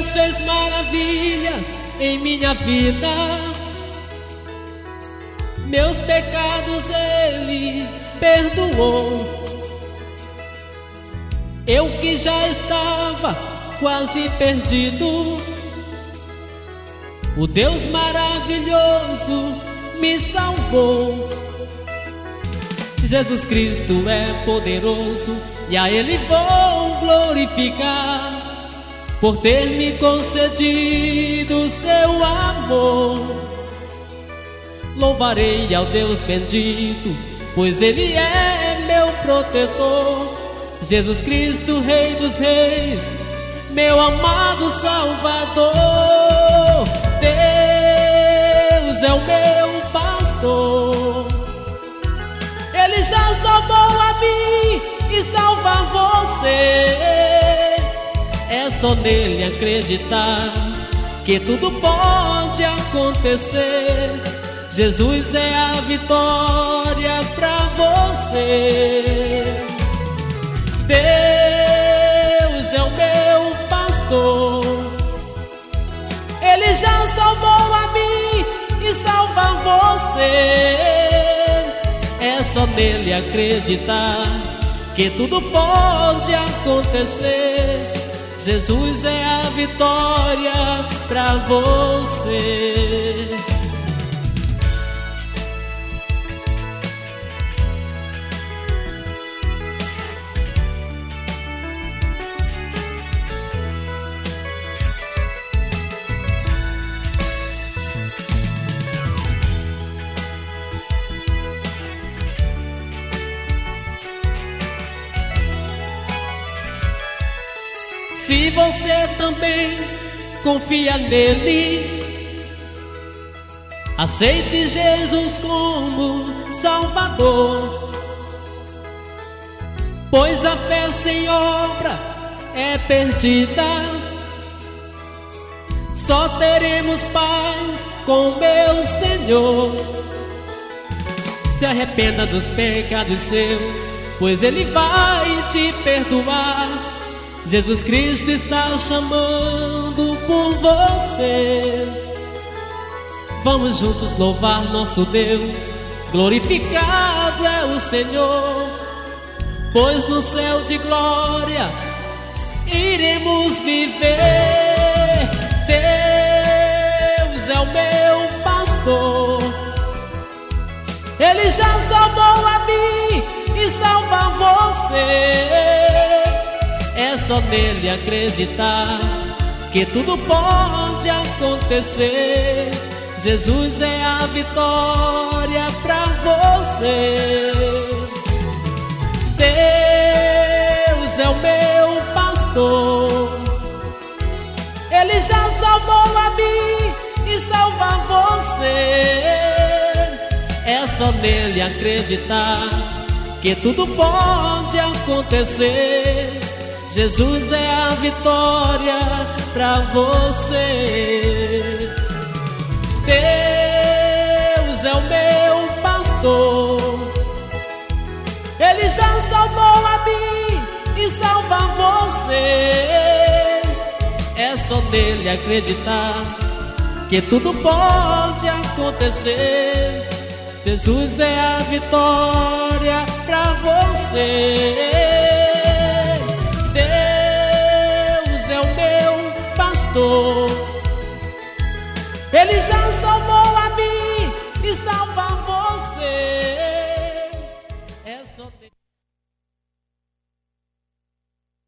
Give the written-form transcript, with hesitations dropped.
Deus fez maravilhas em minha vida. Meus pecados Ele perdoou. Eu que já estava quase perdido, o Deus maravilhoso me salvou. Jesus Cristo é poderoso e a Ele vou glorificar, por ter me concedido seu amor. Louvarei ao Deus bendito, pois Ele é meu protetor. Jesus Cristo, Rei dos Reis, meu amado Salvador. Deus é o meu pastor, Ele já salvou a mim e salva você. É só nele acreditar que tudo pode acontecer. Jesus é a vitória pra você. Deus é o meu pastor, Ele já salvou a mim e salva você. É só nele acreditar que tudo pode acontecer. Jesus é a vitória pra você. Se você também confia nele, aceite Jesus como Salvador, pois a fé sem obra é perdida. Só teremos paz com meu Senhor. Se arrependa dos pecados seus, pois Ele vai te perdoar. Jesus Cristo está chamando por você. Vamos juntos louvar nosso Deus, glorificado é o Senhor, pois no céu de glória iremos viver. Deus é o meu pastor, Ele já salvou a mim e salva você. É só nele acreditar que tudo pode acontecer. Jesus é a vitória pra você. Deus é o meu pastor, Ele já salvou a mim e salva você. É só nele acreditar que tudo pode acontecer. Jesus é a vitória pra você. Deus é o meu pastor, Ele já salvou a mim e salva você. É só nele acreditar que tudo pode acontecer. Jesus é a vitória pra você. Deus é o meu pastor, Ele já salvou a mim e salva você.